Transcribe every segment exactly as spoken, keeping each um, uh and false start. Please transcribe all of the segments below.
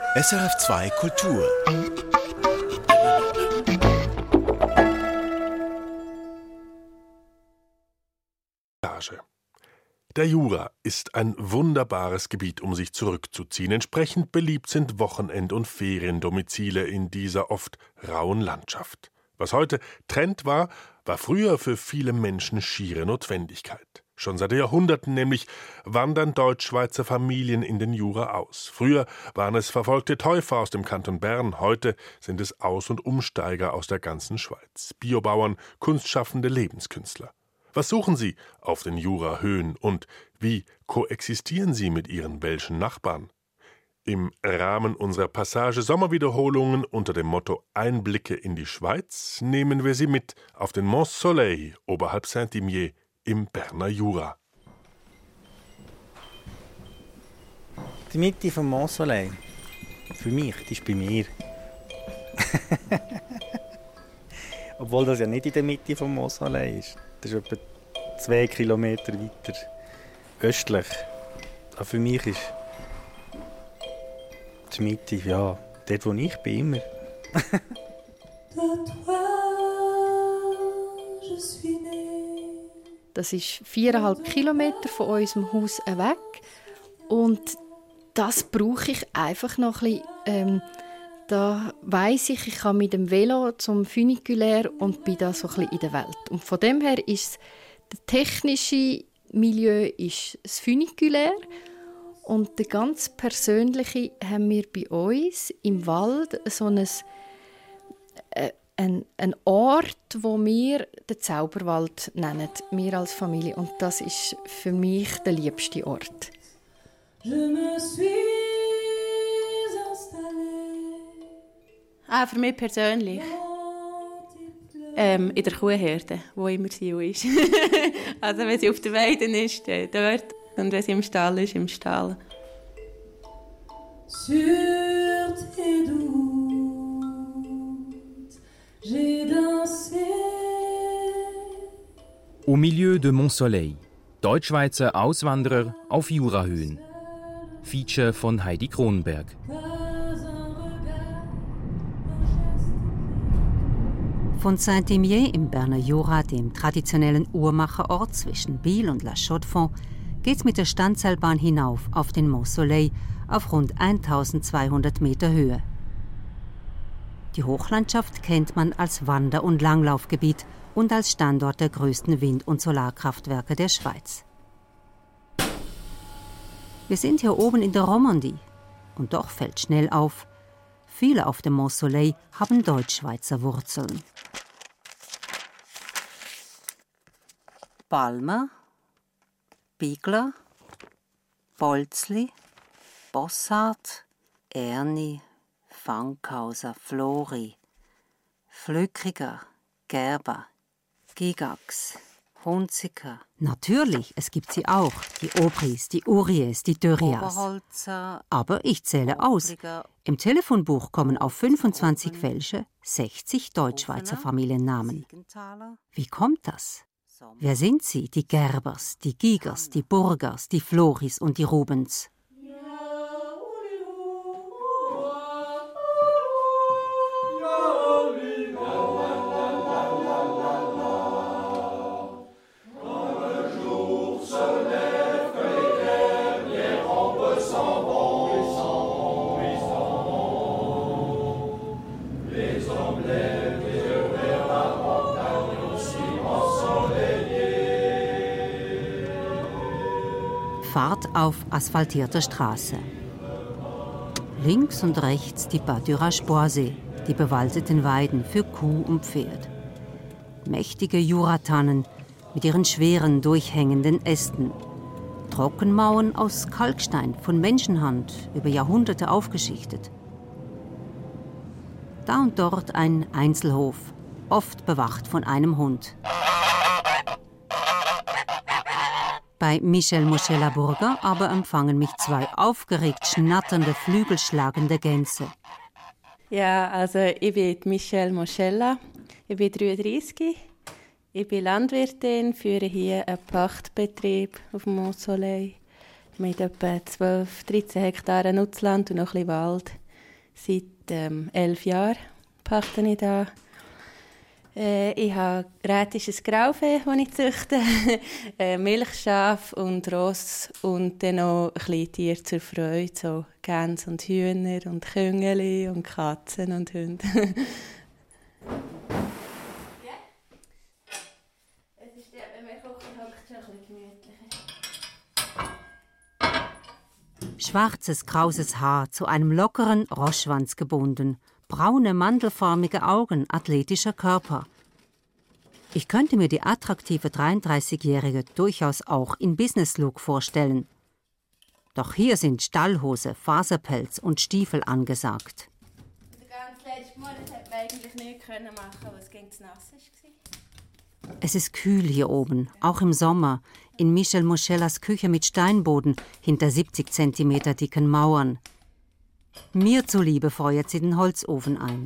S R F zwei Kultur. Der Jura ist ein wunderbares Gebiet, um sich zurückzuziehen. Entsprechend beliebt sind Wochenend- und Feriendomizile in dieser oft rauen Landschaft. Was heute Trend war, war früher für viele Menschen schiere Notwendigkeit. Schon seit Jahrhunderten nämlich wandern Deutschschweizer Familien in den Jura aus. Früher waren es verfolgte Täufer aus dem Kanton Bern, heute sind es Aus- und Umsteiger aus der ganzen Schweiz. Biobauern, kunstschaffende Lebenskünstler. Was suchen sie auf den Jurahöhen und wie koexistieren sie mit ihren welschen Nachbarn? Im Rahmen unserer Passage Sommerwiederholungen unter dem Motto Einblicke in die Schweiz nehmen wir sie mit auf den Mont Soleil oberhalb Saint-Imier im Berner Jura. Die Mitte vom Mont Soleil, für mich, die ist bei mir. Obwohl das ja nicht in der Mitte vom Mont Soleil ist. Das ist etwa zwei Kilometer weiter östlich. Aber für mich ist die Mitte, ja, dort wo ich bin, immer. Das ist viereinhalb Kilometer von unserem Haus weg. Und das brauche ich einfach noch ein bisschen. Ähm, da weiss ich, ich kann mit dem Velo zum Funiculaire und bin da so ein bisschen in der Welt. Und von dem her ist das technische Milieu ist das Funiculaire. Und der ganz persönliche haben wir bei uns im Wald so ein, äh, ein, ein Ort, wo wir den Zauberwald nennen, wir als Familie. Und das ist für mich der liebste Ort. Je me suis Ah, für mich persönlich. Ähm, in der Kuhherde, wo immer sie ist. Also wenn sie auf der Weide ist, dann dort. Und wenn sie im Stall ist, im Stall. Sur tes doutes, j'ai dansé. Au milieu de Mont Soleil. Deutschschweizer Auswanderer auf Jurahöhen. Feature von Heidi Kronberg. Von Saint-Imier im Berner Jura, dem traditionellen Uhrmacherort zwischen Biel und La Chaux-de-Fonds, geht's mit der Standseilbahn hinauf auf den Mont Soleil auf rund eintausendzweihundert Meter Höhe. Die Hochlandschaft kennt man als Wander- und Langlaufgebiet und als Standort der größten Wind- und Solarkraftwerke der Schweiz. Wir sind hier oben in der Romandie und doch fällt schnell auf, viele auf dem Mont Soleil haben Deutschschweizer Wurzeln. Balmer, Bigler, Bolzli, Bossart, Erni, Fankhauser, Flori, Flückiger, Gerber, Gigax, Hunziker. Natürlich, es gibt sie auch. Die Aubries, die Uries, die Dörrias. Aber ich zähle aus. Im Telefonbuch kommen auf fünfundzwanzig Welsche sechzig Deutschschweizer Familiennamen. Wie kommt das? Wer sind sie? Die Gerbers, die Gigers, die Burgers, die Floris und die Rubens. Fahrt auf asphaltierter Straße. Links und rechts die Pâturage-Boisée, die bewaldeten Weiden für Kuh und Pferd. Mächtige Juratannen mit ihren schweren, durchhängenden Ästen. Trockenmauern aus Kalkstein von Menschenhand über Jahrhunderte aufgeschichtet. Da und dort ein Einzelhof, oft bewacht von einem Hund. Bei Michel Moschella Burger aber empfangen mich zwei aufgeregt schnatternde, flügelschlagende Gänse. Ja, also ich bin Michel Moschella, ich bin dreiunddreissig, ich bin Landwirtin, führe hier einen Pachtbetrieb auf dem Mont Soleil mit etwa zwölf, dreizehn Hektaren Nutzland und noch ein bisschen Wald. Seit ähm, elf Jahren pachte ich da. Äh, ich habe rätisches Graufee, das ich züchte, äh, Milchschaf und Ross und dann noch Kleintiere zur Freude, so Gänse und Hühner und Küngeli und Katzen und Hunde. Schwarzes, krauses Haar, zu einem lockeren Roschschwanz gebunden, braune, mandelförmige Augen, athletischer Körper. Ich könnte mir die attraktive dreiunddreißigjährige durchaus auch in Business-Look vorstellen. Doch hier sind Stallhose, Faserpelz und Stiefel angesagt. Den ganzen letzten Monat hätte man eigentlich nichts machen können, weil es gegen das Nass war. Es ist kühl hier oben, auch im Sommer, in Michel Moschellas Küche mit Steinboden hinter siebzig Zentimeter dicken Mauern. Mir zuliebe feuert sie den Holzofen ein.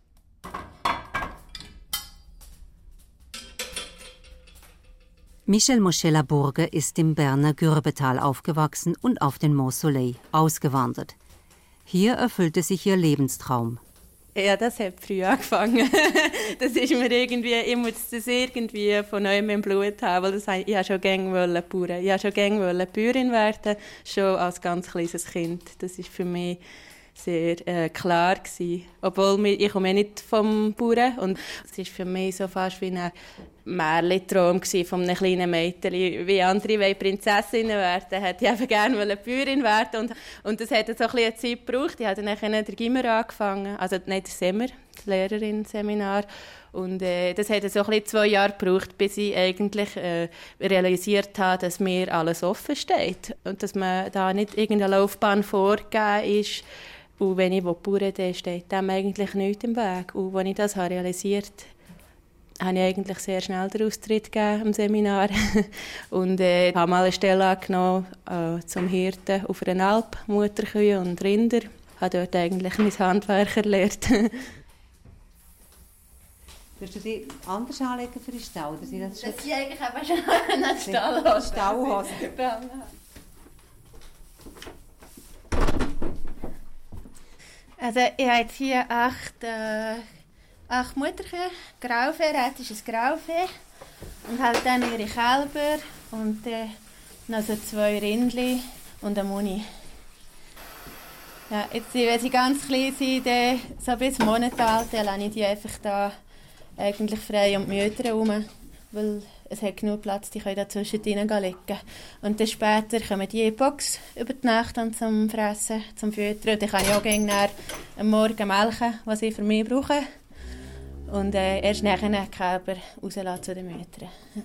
Michel Moschella Burge ist im Berner Gürbetal aufgewachsen und auf den Mont Soleil ausgewandert. Hier erfüllte sich ihr Lebenstraum. Ja, das hat früh angefangen. Das ist mir irgendwie, ich muss das irgendwie von neuem im Blut haben, weil das, ich wollte schon gerne Bauern. Ich wollte schon gerne Bäuerin werden, schon als ganz kleines Kind. Das war für mich sehr äh, klar gewesen. Obwohl ich komme nicht vom Bauern und es war für mich so fast wie ein Märchentraum von einem kleinen Mädchen. Wie andere wollen Prinzessinnen werden, hätte ich einfach gerne Bäuerin werden und, und das hat so ein bisschen eine Zeit gebraucht. Ich habe dann den Gimmer angefangen, also nicht das Semmer, das Lehrerinnen-Seminar. Und äh, das hat so ein bisschen zwei Jahre gebraucht, bis ich eigentlich äh, realisiert habe, dass mir alles offen steht und dass man da nicht irgendeine Laufbahn vorgegeben ist. Und wenn ich Bauern bin, steht dem eigentlich nichts im Weg. Und als ich das realisiert habe, habe ich eigentlich sehr schnell den Austritt gegeben im Seminar. Und äh, habe mal eine Stelle angenommen äh, zum Hirten auf einer Alp, Mutterkühe und Rinder. Ich habe dort eigentlich mein Handwerk erlernt. Würdest du die anders anlegen für den Stall? Dass ich das das ist eigentlich aber schon eine Stallhose. Stallhose. Also ich habe jetzt hier acht, äh, acht Mutterkühe, Graufee, rätisches Graufee und halt dann ihre Kälber und äh, noch so zwei Rindli und eine Muni. Ja, jetzt, wenn sie ganz klein sind, äh, so bis Monate alt, dann lasse ich die einfach da eigentlich frei um die Mütter herum, weil es hat genug Platz, die können da zwischendrin liegen. Und dann später kommen die in die Box über die Nacht und zum Fressen, zum Füttern. Und dann kann ich auch gerne am Morgen melken, was sie für mich brauchen. Und äh, erst nachher die Kälber rauslassen zu den Müttern.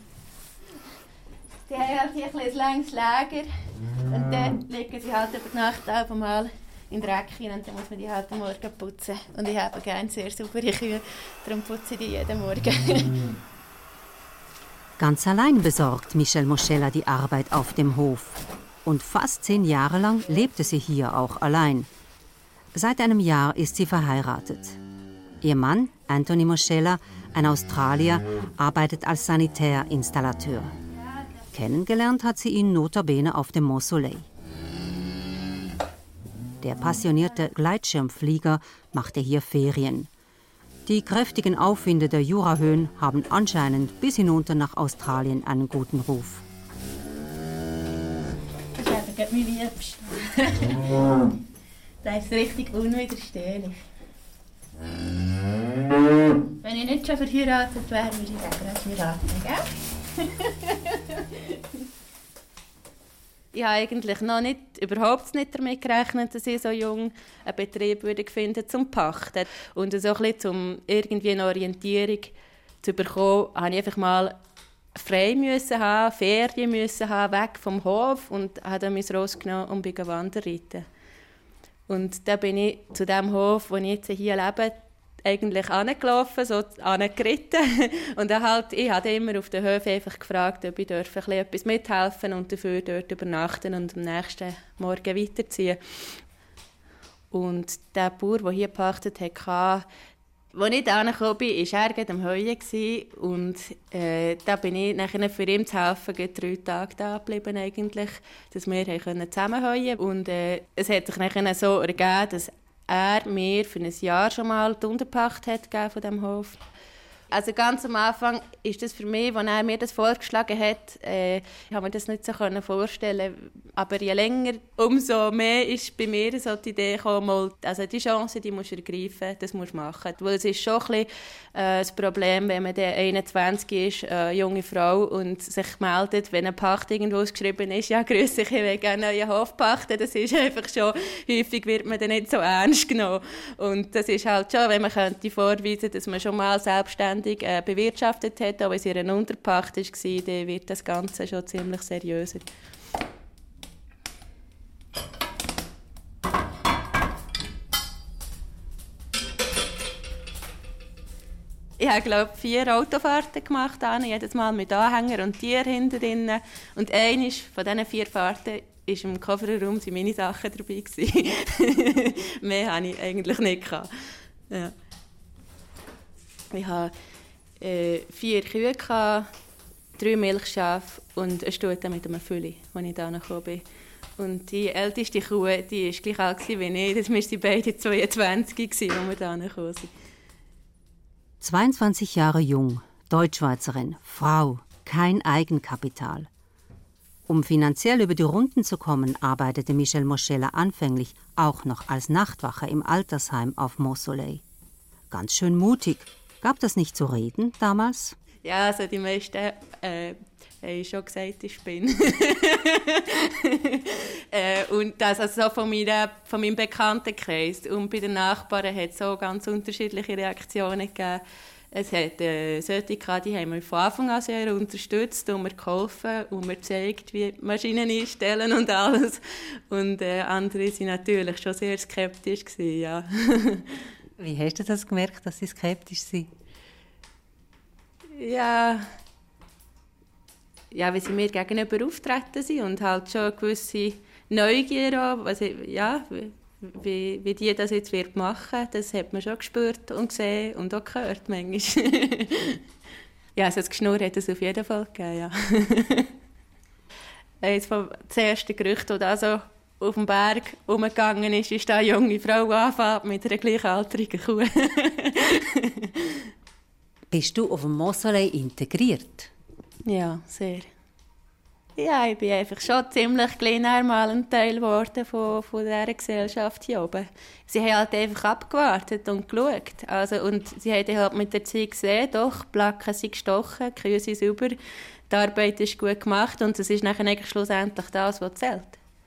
Die haben halt hier ein langes Lager. Und dann liegen sie halt über die Nacht auf einmal in den Dreck hinein und dann muss man die halt am Morgen putzen. Und ich habe gerne sehr saubere Kühe, darum putze ich die jeden Morgen. Ganz allein besorgt Michel Moschella die Arbeit auf dem Hof. Und fast zehn Jahre lang lebte sie hier auch allein. Seit einem Jahr ist sie verheiratet. Ihr Mann, Anthony Moschella, ein Australier, arbeitet als Sanitärinstallateur. Kennengelernt hat sie ihn notabene auf dem Mont Soleil. Der passionierte Gleitschirmflieger machte hier Ferien. Die kräftigen Aufwinde der Jurahöhen haben anscheinend bis hinunter nach Australien einen guten Ruf. Das ist einfach mein Liebster. Das ist richtig unwiderstehlich. Wenn ich nicht schon verheiratet wäre, würde ich gerade heiraten, gell? Ich habe eigentlich noch nicht, überhaupt nicht damit gerechnet, dass ich so jung einen Betrieb würde finden zum Pachten. Und so ein bisschen, um irgendwie eine Orientierung zu bekommen, musste ich einfach mal frei müssen haben, Ferien müssen haben, weg vom Hof und habe dann mein Ross genommen und bin wandern. Und dann bin ich zu dem Hof, wo ich jetzt hier lebe, eigentlich angelaufen, so angeritten. Und dann halt, ich habe immer auf den Höfen einfach gefragt, ob ich dürfen, etwas mithelfen und dafür dort übernachten und am nächsten Morgen weiterziehen. Und der Bauer, der hier gepachtet hatte, als ich da angekommen bin, war er am Heuen. Und äh, da bin ich nachher für ihn zu helfen, drei Tage da geblieben, eigentlich, dass wir zusammen heuen konnten. Und äh, es hat sich nachher so ergeben, dass er mir für ein Jahr schon mal die Unterpacht hat gegeben von diesem Hof. Also ganz am Anfang ist das für mich, als er mir das vorgeschlagen hat, äh, ich habe mir das nicht so vorstellen. Aber je länger, umso mehr ist bei mir so die Idee gekommen, mal, also die Chance, die musst du ergreifen, das musst du machen. Weil es ist schon ein bisschen, äh, das Problem, wenn man dann einundzwanzig ist, eine junge Frau, und sich meldet, wenn eine Pacht irgendwo ausgeschrieben ist, ja, grüß dich, ich will gerne einen neuen Hof pachten. Das ist einfach schon, häufig wird man dann nicht so ernst genommen. Und das ist halt schon, wenn man könnte vorweisen, dass man schon mal selbstständig Äh, bewirtschaftet hat, auch wenn es in einer Unterpacht war, dann wird das Ganze schon ziemlich seriöser. Ich habe, glaube ich, vier Autofahrten gemacht, jedes Mal mit Anhänger und Tier hinter drinnen. Und eine von diesen vier Fahrten war im Kofferraum meine Sachen dabei. Mehr hatte ich eigentlich nicht. Ja. Ich hatte äh, vier Kühe, drei Milchschafe und eine Stute mit einem Fülli, als ich hierher gekommen bin. Und die älteste Kuh, die war gleich alt wie ich. Das waren beide zweiundzwanzig, als wir hierher gekommen sind. zweiundzwanzig Jahre jung, Deutschschweizerin, Frau, kein Eigenkapital. Um finanziell über die Runden zu kommen, arbeitete Michelle Moschella anfänglich auch noch als Nachtwache im Altersheim auf Mont-Soleil. Ganz schön mutig. Gab das nicht zu reden damals? Ja, also die meisten äh, haben schon gesagt, ich bin. äh, und das also so von, meiner, von meinem Bekanntenkreis. Und bei den Nachbarn hat es so ganz unterschiedliche Reaktionen gegeben. Es hat äh, solche gehabt, die haben wir von Anfang an sehr unterstützt und mir geholfen und mir gezeigt, wie die Maschinen einstellen und alles. Und äh, andere waren natürlich schon sehr skeptisch gewesen, ja. Wie hast du das gemerkt, dass sie skeptisch sind? Ja, ja, wie sie mir gegenüber auftreten sind und halt schon eine gewisse Neugier auch, also, ja, wie, wie die das jetzt wird machen, das hat man schon gespürt und gesehen und auch gehört manchmal. Ja, also das Geschnurr hat es auf jeden Fall gegeben, ja. Eines vom das erste Gerücht, das da so auf dem Berg umgegangen ist, ist da eine junge Frau anfängt mit einer gleichaltrigen Kuh. Bist du auf dem Mont-Soleil integriert? Ja, sehr. Ja, ich bin einfach schon ziemlich klein mal ein Teil geworden von, von dieser Gesellschaft hier oben. Sie haben halt einfach abgewartet und geschaut. Also, und sie haben halt mit der Zeit gesehen, doch, die Placken sind gestochen, die Kühe sind sauber, die Arbeit ist gut gemacht und es ist nachher eigentlich schlussendlich das, was zählt.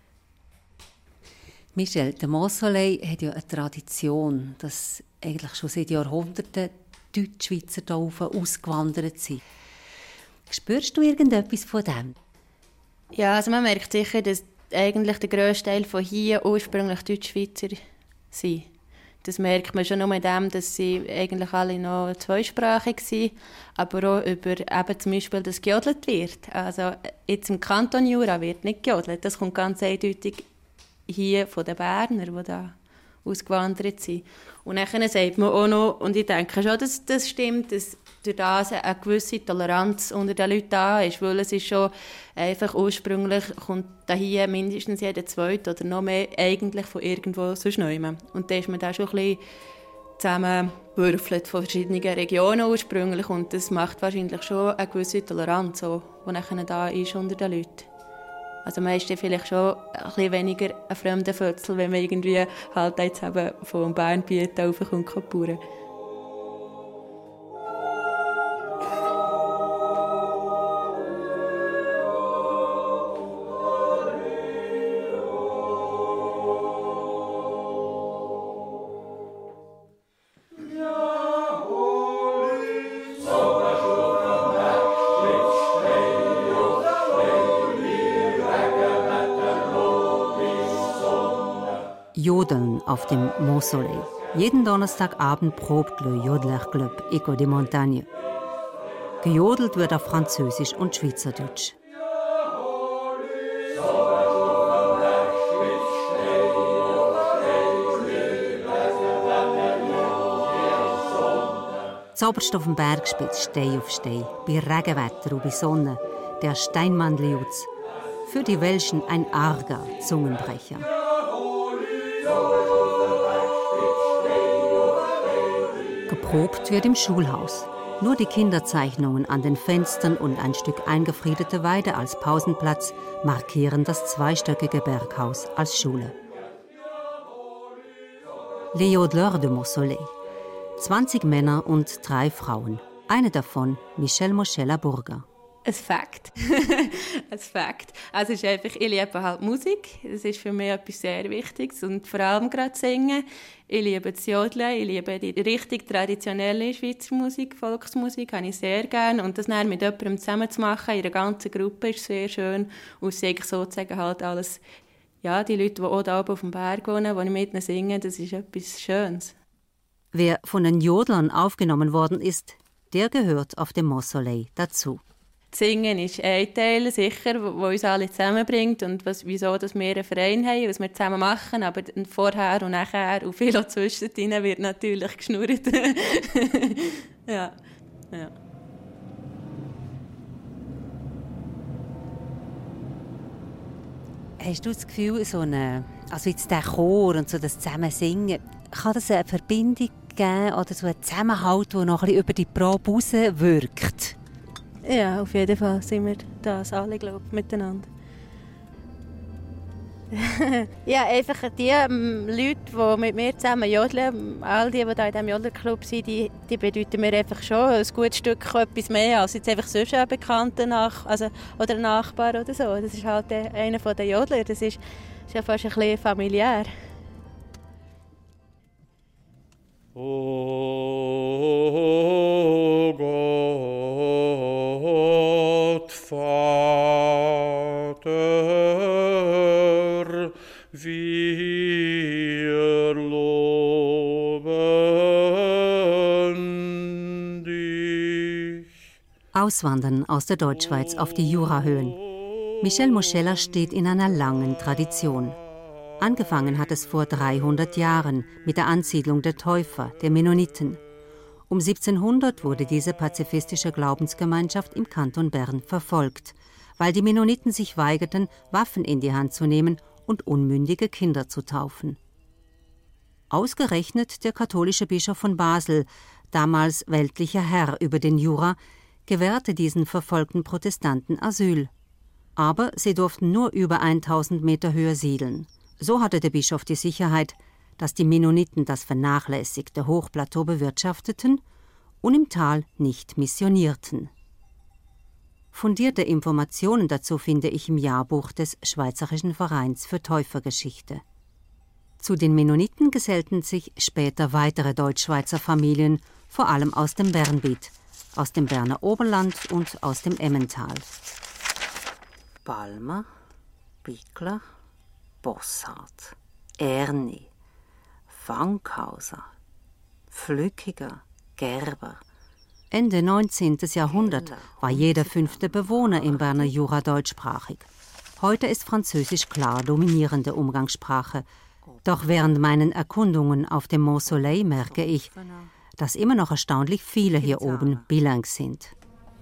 Michelle, der Mont-Soleil hat ja eine Tradition, dass eigentlich schon seit Jahrhunderten Deutschschweizer hier oben ausgewandert sind. Spürst du irgendetwas von dem? Ja, also man merkt sicher, dass eigentlich der grösste Teil von hier ursprünglich Deutschschweizer sind. Das merkt man schon nur mit dem, dass sie eigentlich alle noch zweisprachig sind, aber auch über eben zum Beispiel, dass gejodelt wird. Also jetzt im Kanton Jura wird nicht gejodelt. Das kommt ganz eindeutig hier von den Berner, die da ausgewandert sind. Und dann sagt man auch noch, und ich denke schon, dass das stimmt, dass durch das eine gewisse Toleranz unter den Leuten da ist, weil es ist schon einfach ursprünglich, kommt da hier mindestens jeder Zweite oder noch mehr eigentlich von irgendwo sonst nehmen. Und da ist man da schon ein bisschen zusammengewürfelt von verschiedenen Regionen ursprünglich und das macht wahrscheinlich schon eine gewisse Toleranz, so, die nachher da ist unter den Leuten. Also man ist dann vielleicht schon ein bisschen weniger ein fremder Fötzel, wenn man irgendwie halt jetzt eben von Bernbiet raufkommt, kann. Jodeln auf dem Mont-Soleil. Jeden Donnerstagabend probt le Jodler Club Eco des Montagnes. Gejodelt wird auf Französisch und Schweizerdeutsch. Zoberst auf dem Bergspitz, Steh auf Steh, bei Regenwetter und bei Sonne, der Steinmannliutz. Für die Welschen ein arger Zungenbrecher. Geprobt wird im Schulhaus. Nur die Kinderzeichnungen an den Fenstern und ein Stück eingefriedete Weide als Pausenplatz markieren das zweistöckige Berghaus als Schule. Les Jodeleurs de Mont-Soleil. zwanzig Männer und drei Frauen. Eine davon Michelle Moschella-Burger. Ein Fakt. Ein Fakt. Also es ist einfach, ich liebe halt Musik. Das ist für mich etwas sehr Wichtiges. Und vor allem gerade Singen. Ich liebe das Jodeln. Ich liebe die richtig traditionelle Schweizer Musik, Volksmusik, habe ich sehr gerne. Und das dann mit jemandem zusammen zu machen, in einer ganzen Gruppe, ist sehr schön. Und es ist sozusagen halt alles, ja, die Leute, die auch da oben auf dem Berg wohnen, die ich mit ihnen singe, das ist etwas Schönes. Wer von den Jodlern aufgenommen worden ist, der gehört auf dem Mont-Soleil dazu. Das Singen ist ein Teil, sicher, wo uns alle zusammenbringt und was, wieso dass wir einen Verein haben, was wir zusammen machen. Aber vorher und nachher und viel auch zwischendrin wird natürlich geschnurrt. ja. ja. Hast du das Gefühl, so eine, also jetzt der Chor und so das Zusammensingen, kann das eine Verbindung geben oder so einen Zusammenhalt, der noch ein bisschen über die Probe raus wirkt? Ja, auf jeden Fall sind wir das alle, glaube ich, miteinander. ja, einfach die ähm, Leute, die mit mir zusammen jodeln, all die, die hier in diesem Jodelclub sind, die, die bedeuten mir einfach schon ein gutes Stück etwas mehr als jetzt einfach sonst ein Bekannter nach, also, oder ein Nachbar oder so. Das ist halt einer der Jodler, das ist, ist ja fast ein bisschen familiär. O Gott, Vater, wir loben dich. Auswandern aus der Deutschschweiz auf die Jurahöhen. Michelle Moschella steht in einer langen Tradition. Angefangen hat es vor dreihundert Jahren mit der Ansiedlung der Täufer, der Mennoniten. Um siebzehnhundert wurde diese pazifistische Glaubensgemeinschaft im Kanton Bern verfolgt, weil die Mennoniten sich weigerten, Waffen in die Hand zu nehmen und unmündige Kinder zu taufen. Ausgerechnet der katholische Bischof von Basel, damals weltlicher Herr über den Jura, gewährte diesen verfolgten Protestanten Asyl. Aber sie durften nur über tausend Meter Höhe siedeln. So hatte der Bischof die Sicherheit, dass die Mennoniten das vernachlässigte Hochplateau bewirtschafteten und im Tal nicht missionierten. Fundierte Informationen dazu finde ich im Jahrbuch des Schweizerischen Vereins für Täufergeschichte. Zu den Mennoniten gesellten sich später weitere Deutschschweizer Familien, vor allem aus dem Bernbiet, aus dem Berner Oberland und aus dem Emmental. Balmer, Bigler, Bossart, Erni, Fankhauser, Flückiger, Gerber. Ende neunzehnten. Jahrhundert war jeder fünfte Bewohner im Berner Jura deutschsprachig. Heute ist Französisch klar dominierende Umgangssprache. Doch während meinen Erkundungen auf dem Mont-Soleil merke ich, dass immer noch erstaunlich viele hier oben bilingue sind.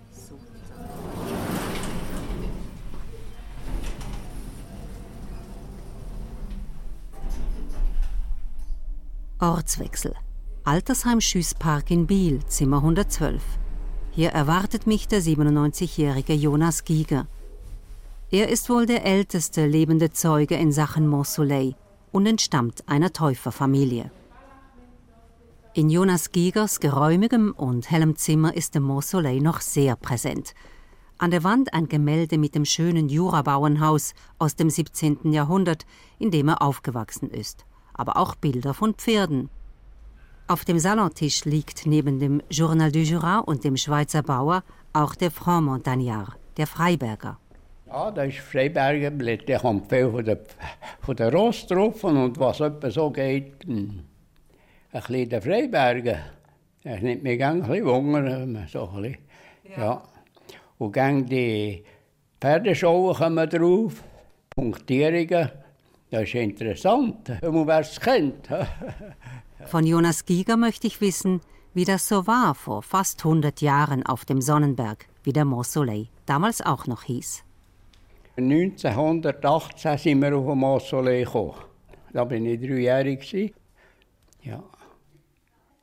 Ortswechsel. Altersheim Schüsspark in Biel, Zimmer hundertzwölf. Hier erwartet mich der siebenundneunzigjährige Jonas Giger. Er ist wohl der älteste lebende Zeuge in Sachen Mont-Soleil und entstammt einer Täuferfamilie. In Jonas Gigers geräumigem und hellem Zimmer ist der Mont-Soleil noch sehr präsent. An der Wand ein Gemälde mit dem schönen Jurabauernhaus aus dem siebzehnten. Jahrhundert, in dem er aufgewachsen ist. Aber auch Bilder von Pferden. Auf dem Salontisch liegt neben dem Journal du Jura und dem Schweizer Bauer auch der Franc Montagnard, der Freiberger. Ja, das ist Freiberger Blätter. Da kommt viel von der, von der Ross drauf und was etwa so geht, ein bisschen der Freiberger. Das nimmt mich ein bisschen Wunder, so ein bisschen. Ja. Ja. Und dann die Pferdeschauen kommen drauf, Punktierungen. Das ist interessant, wer es kennt. Von Jonas Giger möchte ich wissen, wie das so war vor fast hundert Jahren auf dem Sonnenberg, wie der Mont-Soleil damals auch noch hieß. neunzehnhundertachtzehn sind wir auf den Mont-Soleil gekommen. Da war ich dreijährig. Ja.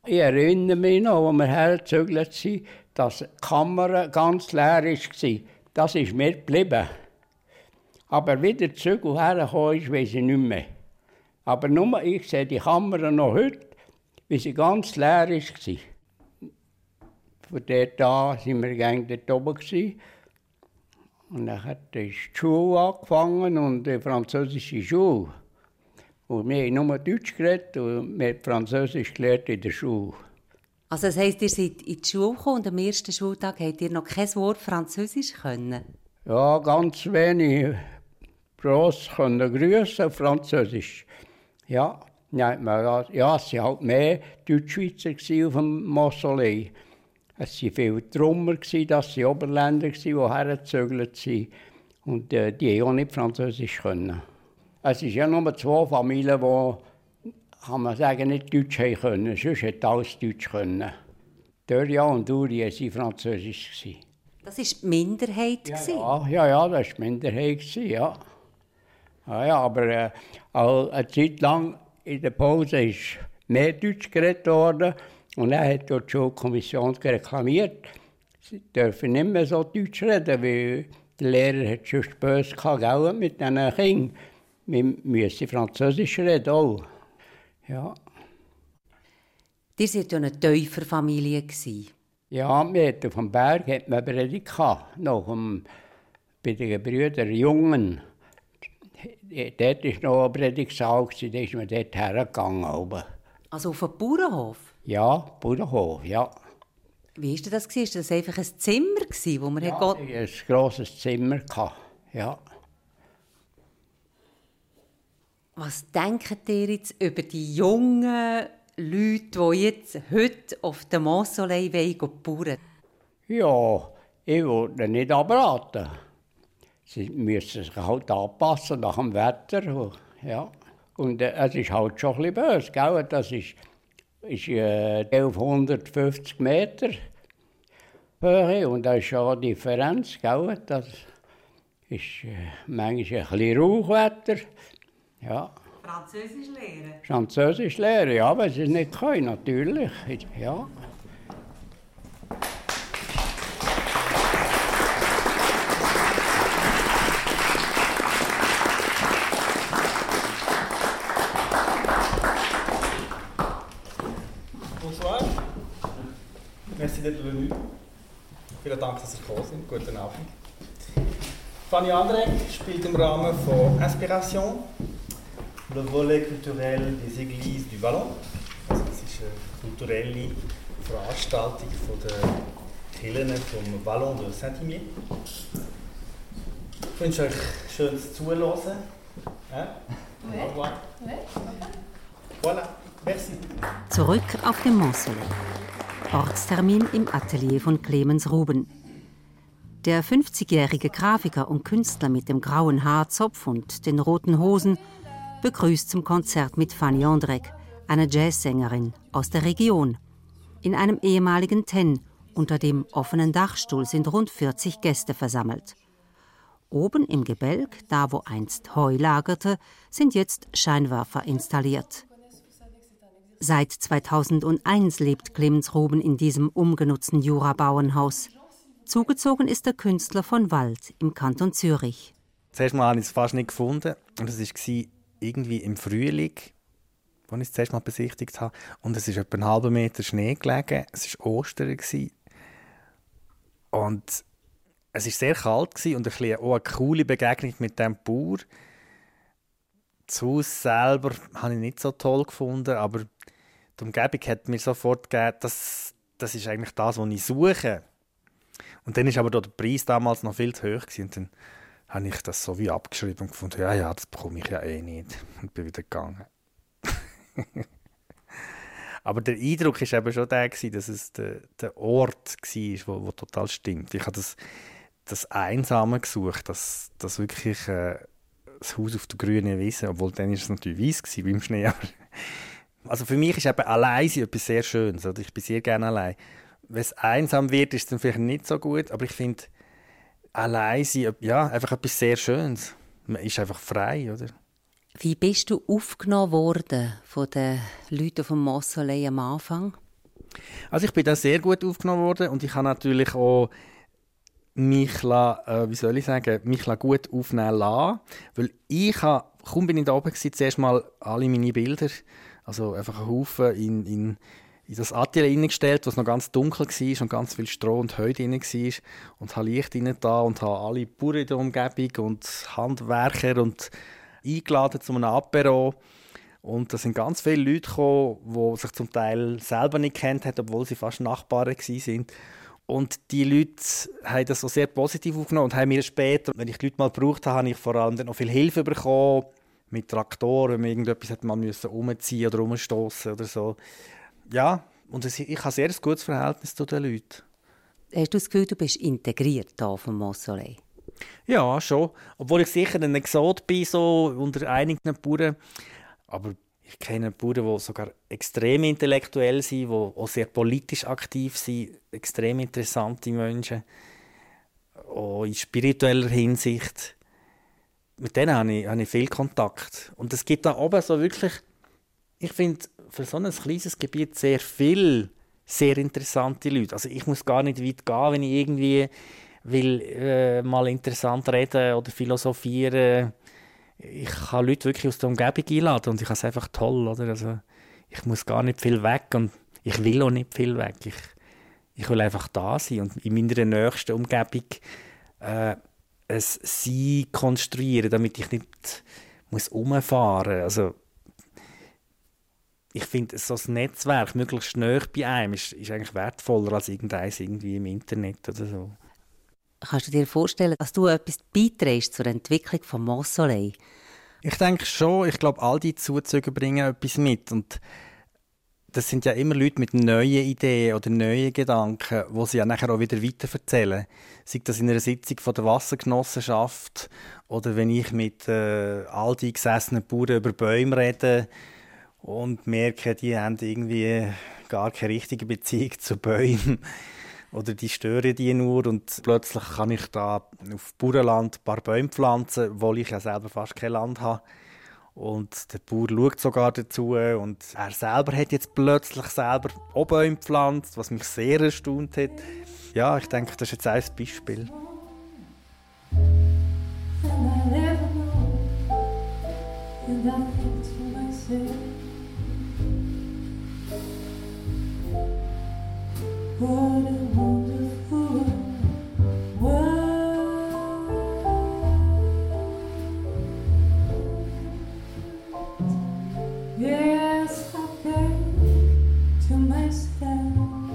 Ich erinnere mich noch, als wir hergezögert sind, dass die Kammer ganz leer war. Das ist mir geblieben. Aber wie der Zügel hergekommen ist, weiss ich nicht mehr. Aber nur ich sehe die Kammer noch heute, wie sie ganz leer war. Von dort an waren wir gegen dort oben. Und dann hat die Schule angefangen und die französische Schule. Und wir haben nur Deutsch geredet und wir haben Französisch gelernt in der Schule. Also das heisst, ihr seid in die Schule gekommen und am ersten Schultag habt ihr noch kein Wort Französisch können? Ja, ganz wenig. Gross können grüßen auf Französisch. Ja, ja, ja, es waren halt mehr Deutschschweizer auf dem Mausoleil. Es waren viele Trümmer, das waren Oberländer, die hergezögert sind. Und äh, die haben auch nicht Französisch können. Es sind ja nur zwei Familien, die, kann man sagen, nicht Deutsch können. Sonst hätte alles Deutsch können. Dörja und Uri waren Französisch. Das war die Minderheit? Ja, ja, ja, ja, das war die Minderheit, ja. Ja, ja, aber äh, eine Zeit lang in der Pause ist mehr Deutsch geredet worden. Und dann hat die Schulkommission reklamiert, sie dürfen nicht mehr so Deutsch reden, weil der Lehrer hat schon böse gehabt mit diesen Kindern. Wir müssen Französisch reden auch. Ja. Ihr seid ja eine Täuferfamilie. Ja, wir hatten auf dem Berg hat man Predigt gehabt, noch um, bei den Brüdern Jungen. Dort war noch ein Predigtsaal, da ist man dort hergegangen. Also auf dem Bauernhof? Ja, Bauernhof, ja. Wie war das? War das einfach ein Zimmer, wo man ja, Gott... ein grosses Zimmer hatte, ja. Was denkt ihr jetzt über die jungen Leute, die jetzt heute auf dem Mausoleil bauen? Ja, ich würde nicht abraten. Sie müssen sich halt anpassen nach dem Wetter. Ja. Und äh, es ist halt schon ein bisschen böse, gell? Das ist, ist äh, elfhundertfünfzig Meter Höhe und das ist schon eine Differenz. Gell? Das ist äh, manchmal ein bisschen Rauchwetter. Ja. Französisch lernen? Französisch lernen, ja, aber es ist nicht können, natürlich. Ja. Bonsoir. Merci d'être venu. Vielen Dank, dass Sie gekommen sind. Guten Abend. Fanny Andrek spielt im Rahmen von Inspiration, le volet culturel des Églises du Vallon. Also das ist eine kulturelle Veranstaltung von den Kirchen vom Vallon de Saint-Imier. Ich wünsche euch schönes Zuhören. Hein? Au revoir. Voilà. Merci. Zurück auf dem Mausoleil. Ortstermin im Atelier von Clemens Ruben. Der fünfzigjährige Grafiker und Künstler mit dem grauen Haarzopf und den roten Hosen begrüßt zum Konzert mit Fanny Andrek, einer Jazzsängerin aus der Region. In einem ehemaligen Tenn unter dem offenen Dachstuhl sind rund vierzig Gäste versammelt. Oben im Gebälk, da wo einst Heu lagerte, sind jetzt Scheinwerfer installiert. Seit zweitausendeins lebt Clemens Ruben in diesem umgenutzten Jura-Bauernhaus. Zugezogen ist der Künstler von Wald im Kanton Zürich. Zuerst mal habe ich es fast nicht gefunden. Und es war irgendwie im Frühling, als ich es zuerst mal besichtigt habe. Und es ist etwa einen halben Meter Schnee gelegen. Es war Ostern. Und es war sehr kalt und ein bisschen auch eine coole Begegnung mit diesem Bauer. Das Haus selber habe ich nicht so toll gefunden, aber die Umgebung hat mir sofort gegeben, das, das ist eigentlich das, was ich suche. Und dann war aber der Preis damals noch viel zu hoch gewesen. Und dann habe ich das so wie abgeschrieben und gefunden, ja, ja, das bekomme ich ja eh nicht. Und bin wieder gegangen. Aber der Eindruck war eben schon der, dass es der, der Ort war, wo, wo total stimmt. Ich habe das, das Einsame gesucht, das, das wirklich äh, das Haus auf der grünen Wiese, obwohl dann war es natürlich weiss gewesen, beim Schnee. Aber also für mich ist eben allein etwas sehr Schönes. Oder? Ich bin sehr gerne allein. Wenn es einsam wird, ist es dann vielleicht nicht so gut, aber ich finde, allein sein, ja, einfach etwas sehr Schönes. Man ist einfach frei, oder? Wie bist du aufgenommen worden von den Leuten vom Mausoleil am Anfang? Also ich bin da sehr gut aufgenommen worden und ich habe natürlich auch mich, äh, wie soll ich sagen, mich gut aufnehmen lassen, weil ich habe, kaum bin ich da oben gewesen, zuerst mal alle meine Bilder, also einfach einen Haufen in, in, in das Atelier hineingestellt, was noch ganz dunkel war und ganz viel Stroh und Heu drin war und habe Licht rein da und habe alle Bauern in der Umgebung und Handwerker und eingeladen zu einem Apero. Und da sind ganz viele Leute gekommen, die sich zum Teil selber nicht kennt haben, obwohl sie fast Nachbarn waren. Und die Leute haben das so sehr positiv aufgenommen und haben mir später, wenn ich die Leute mal gebraucht habe, habe ich vor allem dann noch viel Hilfe bekommen mit Traktoren, wenn man irgendetwas hat, man müssen umziehen oder umstoßen oder so. Ja, und ich habe ein sehr gutes Verhältnis zu den Leuten. Hast du das Gefühl, du bist integriert hier auf dem Mont-Soleil? Ja, schon. Obwohl ich sicher ein Exot bin, so unter einigen Bauern. Aber ich kenne Bauern, die sogar extrem intellektuell sind, die auch sehr politisch aktiv sind, extrem interessante Menschen, auch in spiritueller Hinsicht. Mit denen habe ich, habe ich viel Kontakt. Und es gibt da oben so wirklich, ich finde, für so ein kleines Gebiet sehr viele sehr interessante Leute. Also ich muss gar nicht weit gehen, wenn ich irgendwie will, äh, mal interessant reden oder philosophieren. Ich kann Leute wirklich aus der Umgebung einladen und ich habe es einfach toll. Oder? Also, ich muss gar nicht viel weg und ich will auch nicht viel weg. Ich, ich will einfach da sein und in meiner nächsten Umgebung äh, ein Sein konstruieren, damit ich nicht muss umfahren muss. Also, ich finde, so ein Netzwerk möglichst nahe bei einem ist, ist eigentlich wertvoller als irgendeins irgendwie im Internet oder so. Kannst du dir vorstellen, dass du etwas beiträgst zur Entwicklung von Mont-Soleil? Ich denke schon. Ich glaube, all die Zuzüge bringen etwas mit. Und das sind ja immer Leute mit neuen Ideen oder neuen Gedanken, die sie ja nachher auch wieder weiterverzählen. Sei das in einer Sitzung von der Wassergenossenschaft oder wenn ich mit äh, all die gesessenen Bauern über Bäume rede und merke, die haben irgendwie gar keine richtige Beziehung zu Bäumen. Oder die stören die nur und plötzlich kann ich da auf Bauernland ein paar Bäume pflanzen, obwohl ich ja selber fast kein Land habe. Und der Bauer schaut sogar dazu und er selber hat jetzt plötzlich selber auch Bäume gepflanzt, was mich sehr erstaunt hat. Ja, ich denke, das ist jetzt ein Beispiel. What a wonderful world. Yes, I think to myself,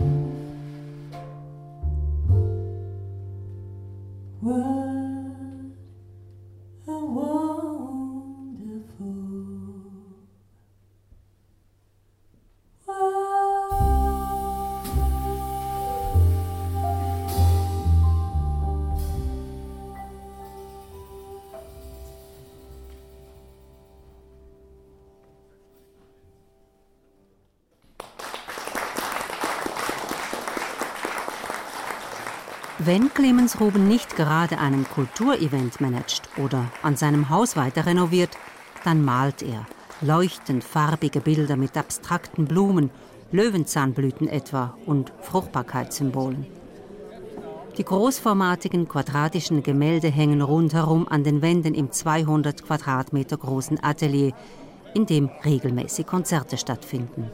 what a wonderful world. Wenn Clemens Ruben nicht gerade einen Kulturevent managt oder an seinem Haus weiter renoviert, dann malt er leuchtend farbige Bilder mit abstrakten Blumen, Löwenzahnblüten etwa und Fruchtbarkeitssymbolen. Die großformatigen quadratischen Gemälde hängen rundherum an den Wänden im zweihundert Quadratmeter großen Atelier, in dem regelmäßig Konzerte stattfinden.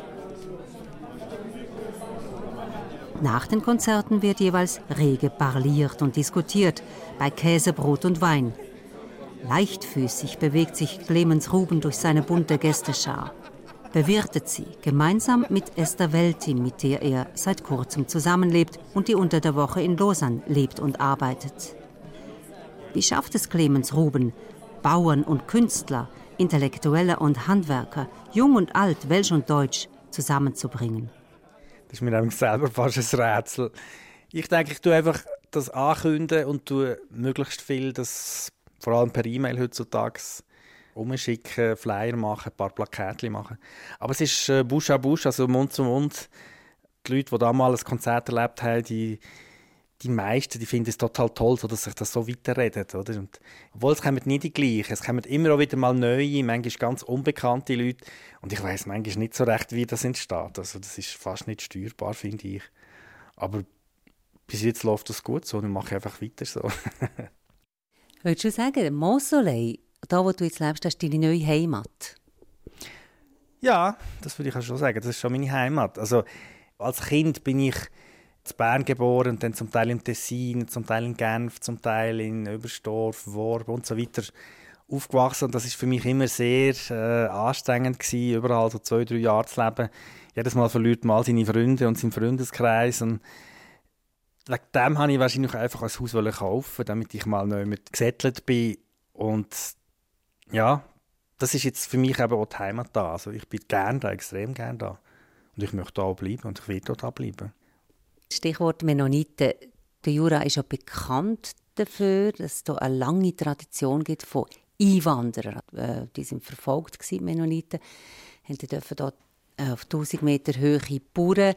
Nach den Konzerten wird jeweils rege parliert und diskutiert, bei Käse, Brot und Wein. Leichtfüßig bewegt sich Clemens Ruben durch seine bunte Gästeschar. Bewirtet sie gemeinsam mit Esther Welti, mit der er seit kurzem zusammenlebt und die unter der Woche in Lausanne lebt und arbeitet. Wie schafft es Clemens Ruben, Bauern und Künstler, Intellektuelle und Handwerker, jung und alt, welsch und deutsch, zusammenzubringen? Das ist mir nämlich selber fast ein Rätsel. Ich denke, ich tue einfach das ankündigen und tue möglichst viel, das vor allem per E-Mail heutzutage umschicken, Flyer machen, ein paar Plakatchen machen. Aber es ist äh, Bouche à Bouche, also Mund zu Mund. Die Leute, die damals ein Konzert erlebt haben, die, die meisten, die finden es total toll, so dass sich das so weiterredet, oder? Und obwohl es kommen nie die gleichen, es kommen immer auch wieder mal neue, manchmal ganz unbekannte Leute. Und ich weiss manchmal nicht so recht, wie das entsteht. Also das ist fast nicht steuerbar, finde ich. Aber bis jetzt läuft das gut so und ich mache einfach weiter so. Würdest du sagen, Mont-Soleil, da wo du jetzt lebst, das ist deine neue Heimat? Ja, das würde ich auch schon sagen. Das ist schon meine Heimat. Also als Kind bin ich in Bern geboren und dann zum Teil im Tessin, zum Teil in Genf, zum Teil in Oberstdorf, Worb und so weiter aufgewachsen. Und das ist für mich immer sehr äh, anstrengend gewesen, überall so zwei, drei Jahre zu leben. Jedes Mal verliert man all seine Freunde und seinen Freundeskreis. Und wegen dem wollte ich wahrscheinlich einfach ein Haus kaufen, damit ich mal neu mit gesettelt bin. Und ja, das ist jetzt für mich eben auch die Heimat da. Also ich bin gerne da, extrem gerne da. Und ich möchte da bleiben und ich will dort bleiben. Stichwort Mennoniten. Der Jura ist ja bekannt dafür, dass es hier eine lange Tradition gibt von Einwanderern. Die sind verfolgt gewesen, Mennoniten. Die dürfen dort auf tausend Meter Höhe bauen.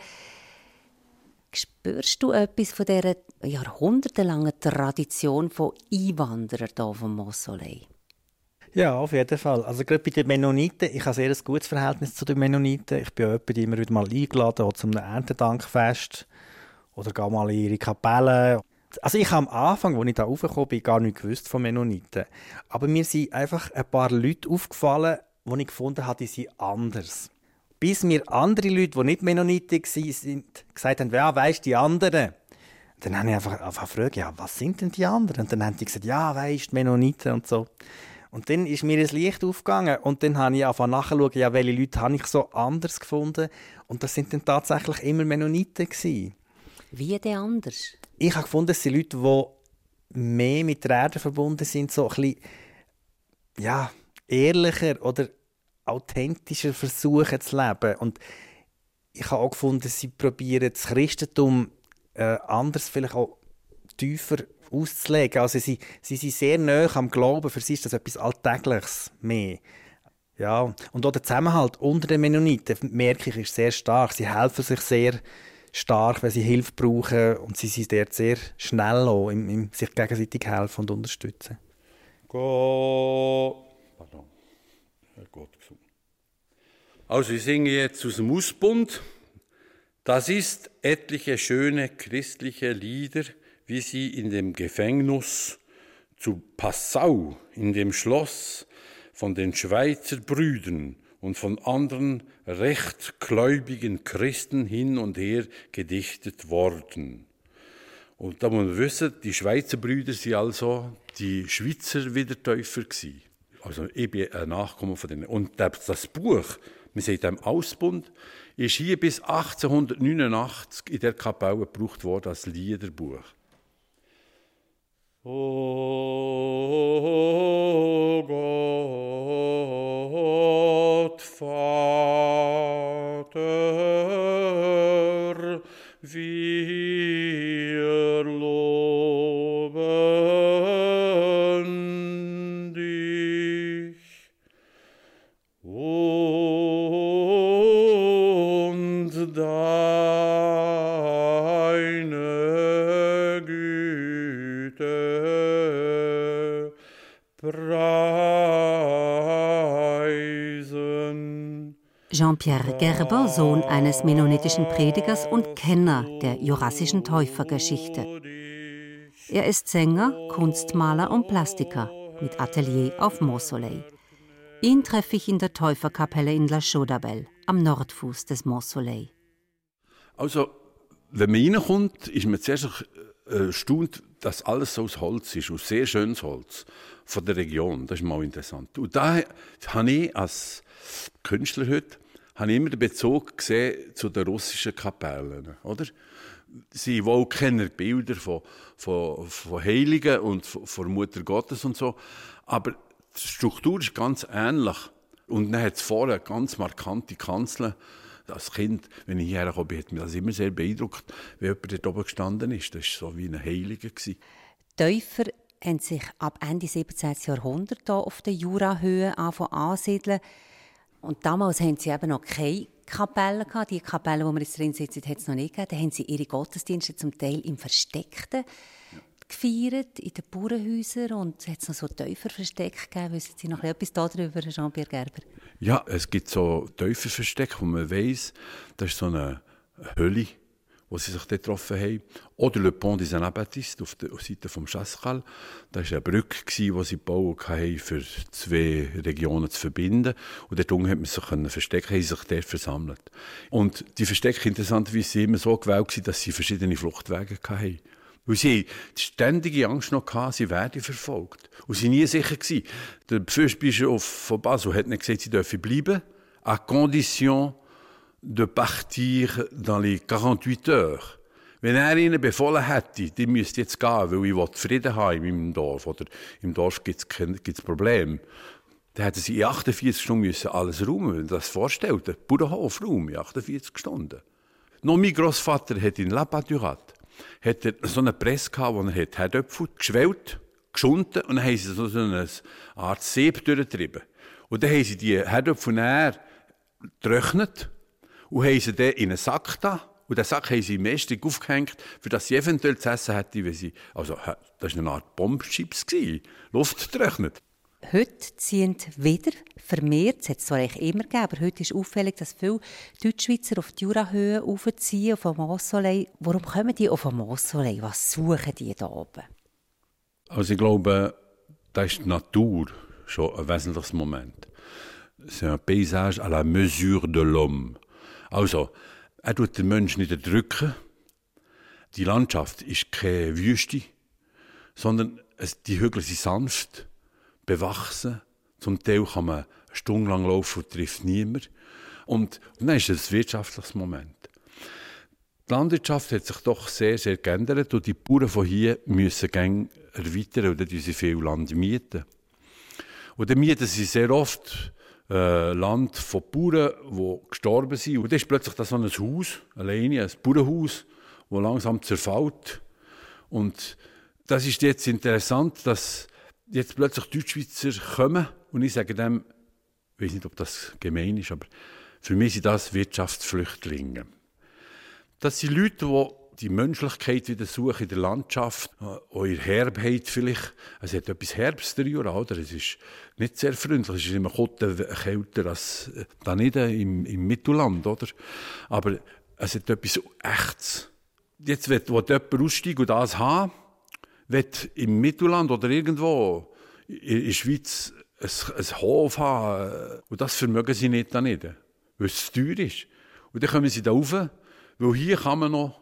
Spürst du etwas von dieser jahrhundertelangen Tradition von Einwanderern hier vom Mont-Soleil? Ja, auf jeden Fall. Also gerade bei den Mennoniten, ich habe sehr ein gutes Verhältnis zu den Mennoniten. Ich bin auch immer wieder mal eingeladen, auch zu einem Erntedankfest oder gehe mal in ihre Kapelle. Also ich habe am Anfang, als ich da raufgekommen bin, gar nicht gewusst von Mennoniten. Aber mir sind einfach ein paar Leute aufgefallen, die ich gefunden habe, die sind anders. Bis mir andere Leute, die nicht Mennoniten waren, gesagt haben, ja, weisst die anderen. Dann habe ich einfach, einfach gefragt, ja, was sind denn die anderen? Und dann haben die gesagt, ja, weisst, Mennoniten und so. Und dann ist mir das Licht aufgegangen und dann habe ich angefangen nachzuschauen, ja, welche Leute habe ich so anders gefunden. Und das sind dann tatsächlich immer Mennoniten gewesen. Wie denn anders? Ich habe gefunden, es sind Leute, die mehr mit der Erde verbunden sind, so ein bisschen, ja, ehrlicher oder authentischer versuchen zu leben. Und ich habe auch gefunden, sie probieren das Christentum äh, anders, vielleicht auch tiefer auszulegen. Also sie, sie sind sehr nahe am Glauben, für sie ist das etwas Alltägliches mehr. Ja, und auch der Zusammenhalt unter den Mennoniten, merke ich, ist sehr stark. Sie helfen sich sehr stark, wenn sie Hilfe brauchen und sie sind dort sehr schnell auch, im, im sich gegenseitig helfen und unterstützen. Go. Pardon. Gott gesungen. Also ich singe jetzt aus dem Ausbund. Das ist etliche schöne christliche Lieder, wie sie in dem Gefängnis zu Passau, in dem Schloss von den Schweizer Brüdern und von anderen rechtgläubigen Christen hin und her gedichtet worden. Und da muss man wissen, die Schweizer Brüder waren also die Schweizer Wiedertäufer gewesen. Also ich bin ein Nachkommen von denen. Und das Buch, wir sehen im Ausbund, ist hier bis achtzehnhundertneunundachtzig in der Kapelle gebraucht worden als Liederbuch. O Gott, Vater, wir loben dich. Und deine Güte preisen. Jean-Pierre Gerber, Sohn eines mennonitischen Predigers und Kenner der jurassischen Täufergeschichte. Er ist Sänger, Kunstmaler und Plastiker mit Atelier auf Mont-Soleil. Ihn treffe ich in der Täuferkapelle in La Chaux-d'Abel, am Nordfuß des Mont-Soleil. Also, wenn man reinkommt, ist man zuerst erstaunt, dass alles so aus Holz ist, aus sehr schönes Holz von der Region. Das ist mal interessant. Und da habe ich als Künstler heute habe ich immer den Bezug gesehen zu den russischen Kapellen, oder? Sie wohl kennen Bilder von, von, von Heiligen und von, von Mutter Gottes und so, aber die Struktur ist ganz ähnlich. Und dann hat es vorne ganz markante Kanzeln. Als Kind, wenn ich hierher kam, hat mich das immer sehr beeindruckt, wie jemand dort oben gestanden ist. Das war so wie ein Heiliger. Täufer haben sich ab Ende siebzehnten Jahrhundert hier auf der Jurahöhe ansiedeln. Und damals hatten sie eben noch keine Kapelle gehabt. Die Kapelle, wo wir jetzt drin sitzen, hat es noch nicht gegeben. Da haben sie ihre Gottesdienste zum Teil im Versteckten gefeiert, in den Bauernhäusern. Und es hat noch so Täuferverstecke gegeben. Wissen Sie noch etwas darüber, Jean-Pierre Gerber? Ja, es gibt so Täuferverstecke, wo man weiss, das ist so eine Höhle, wo sie sich dort getroffen haben. Oder Le Pont des Anabaptistes auf der Seite des Chasseral. Das war eine Brücke, die sie gebaut haben, für zwei Regionen zu verbinden. Und dort unten konnte man sich verstecken, haben sich dort versammelt. Und die Verstecke, interessanterweise, waren immer so gewählt, dass sie verschiedene Fluchtwege hatten. Weil sie die ständige Angst noch hatten, sie werden verfolgt. Und sie waren nie sicher gewesen. Der Fürstbischof von Basel hat nicht gesagt, sie dürfen bleiben, à condition de partir dans les quarante-huit heures. Wenn er ihnen befohlen hätte, die müsst jetzt gehen, weil ich Frieden haben in meinem Dorf, oder im Dorf gibt es Probleme, dann hätten sie in achtundvierzig Stunden müssen alles räumen, wenn man das vorstellt. Der Bauernhof räumen in achtundvierzig Stunden. Noch mein Grossvater hat in La Pâturade hat er so eine Presse gehabt, wo er hat Herdöpfel geschwellt, geschunden, und dann haben sie so eine Art Sieb durchgetrieben. Und dann haben sie die Herdöpfel näher getrocknet und haben sie dann in einen Sack da. Und den Sack haben sie im Mästrig aufgehängt, für dass sie eventuell zu essen hätten, wenn sie, also das war eine Art Bombschips, Luft getrocknet. Heute ziehen wieder vermehrt, es hat es zwar eigentlich immer gegeben, aber heute ist auffällig, dass viele Deutschschweizer auf die Jurahöhe raufziehen, auf den Mont Soleil. Warum kommen die auf den Mont Soleil? Was suchen die da oben? Also ich glaube, da ist die Natur schon ein wesentliches Moment. C'est un paysage à la mesure de l'homme. Also, er tut den Menschen nicht erdrücken. Die Landschaft ist keine Wüste, sondern es, die Hügel sind sanft, bewachsen. Zum Teil kann man eine Stunde lang laufen und trifft niemand. Und dann ist es ein wirtschaftliches Moment. Die Landwirtschaft hat sich doch sehr, sehr geändert und die Bauern von hier müssen gäng erweitern und dann mieten sie viel Land mieten. Und dann mieten sie sehr oft äh, Land von Bauern, die gestorben sind. Und dann ist plötzlich das so ein Haus, alleine, ein Bauernhaus, das langsam zerfällt. Und das ist jetzt interessant, dass jetzt plötzlich Deutschschweizer kommen und ich sage dem, ich weiß nicht, ob das gemein ist, aber für mich sind das Wirtschaftsflüchtlinge. Das sind Leute, die die Menschlichkeit wieder suchen in der Landschaft, auch in Herbheit vielleicht. Es hat etwas Herbst der Jura, oder? Es ist nicht sehr freundlich, es ist immer kälter als da nicht im, im Mittelland, oder? Aber es hat etwas Echtes. Jetzt will jemand aussteigen und das haben, will im Mittelland oder irgendwo in der Schweiz ein, ein Hof haben. Und das vermögen sie nicht, da nicht, weil es teuer ist. Und dann kommen sie da rauf, weil hier kann man noch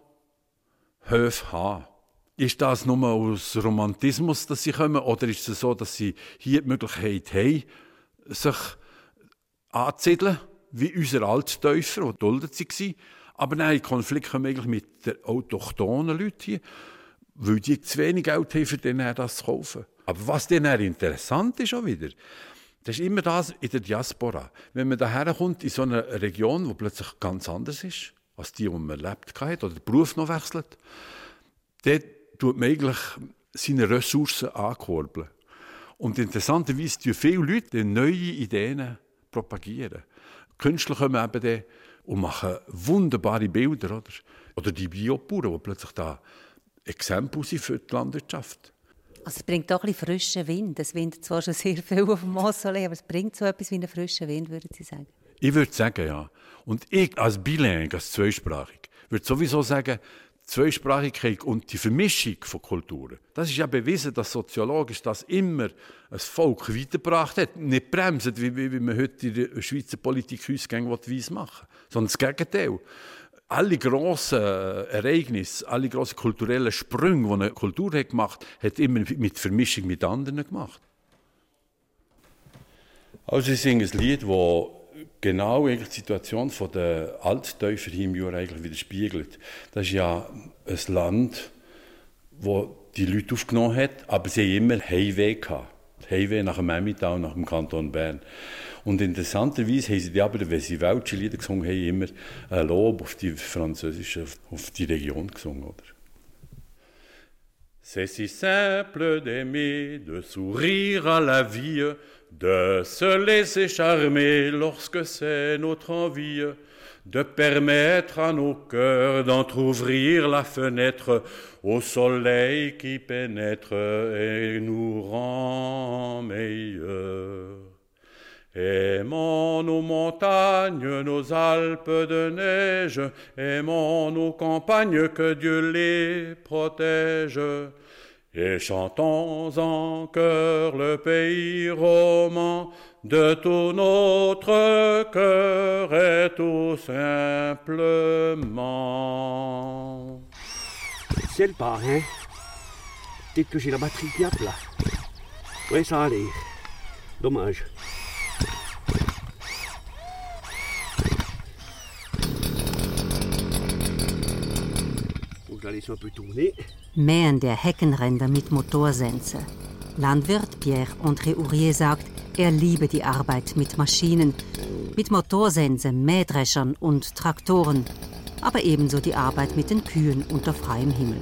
Höfe haben. Ist das nur aus Romantismus, dass sie kommen, oder ist es so, dass sie hier die Möglichkeit haben, sich anzusiedeln, wie unsere Alttäufer, die duldet waren, aber nein, in Konflikt kommen eigentlich mit den autochthonen Leuten hier, weil die zu wenig Geld haben, für den das zu kaufen. Aber was dann interessant ist auch wieder, das ist immer das in der Diaspora. Wenn man daher kommt in so eine Region, die plötzlich ganz anders ist, als die, die man erlebt hat, oder den Beruf noch wechselt, dann tut man eigentlich seine Ressourcen ankurbeln. Und interessanterweise tun viele Leute neue Ideen propagieren. Künstler kommen eben dann und machen wunderbare Bilder. Oder, oder die Biobauern, die plötzlich da Exempel sind für die Landwirtschaft. Also es bringt auch ein bisschen frischen Wind. Es windet zwar schon sehr viel auf dem Mont Soleil, aber es bringt so etwas wie einen frischen Wind, würden Sie sagen? Ich würde sagen, ja. Und ich als Bilingue, als zweisprachig, würde sowieso sagen, Zweisprachigkeit und die Vermischung von Kulturen. Das ist ja bewiesen, dass soziologisch das immer ein Volk weitergebracht hat. Nicht bremsen, wie, wie, wie man heute in der Schweizer Politik Hausgänge weiss machen will, sondern das Gegenteil. Alle grossen Ereignisse, alle grossen kulturellen Sprünge, die eine Kultur hat gemacht hat, hat immer mit Vermischung mit anderen gemacht. Also ich singe ein Lied, das genau die Situation der Alttäufer hier im Jura eigentlich widerspiegelt. Das ist ja ein Land, das die Leute aufgenommen hat, aber sie haben immer Heimweh gehabt. Heimweh nach dem Emmental, nach dem Kanton Bern. Und interessanterweise haben sie aber, wenn sie welche Lieder gesungen haben, immer ein Lob auf die französische, auf die Region gesungen, oder? C'est si simple d'aimer, de sourire à la vie, de se laisser charmer lorsque c'est notre envie, de permettre à nos cœurs d'entr'ouvrir la fenêtre au soleil qui pénètre et nous rend meilleurs. Aimons nos montagnes, nos Alpes de neige, aimons nos campagnes, que Dieu les protège. Et chantons en chœur le pays roman de tout notre cœur et tout simplement. C'est le pas, hein? Peut-être que j'ai la batterie qui a plat. Ouais, ça allait. Dommage. Mähen der Heckenränder mit Motorsense. Landwirt Pierre-André Ourier sagt, er liebe die Arbeit mit Maschinen, mit Motorsense, Mähdreschern und Traktoren, aber ebenso die Arbeit mit den Kühen unter freiem Himmel.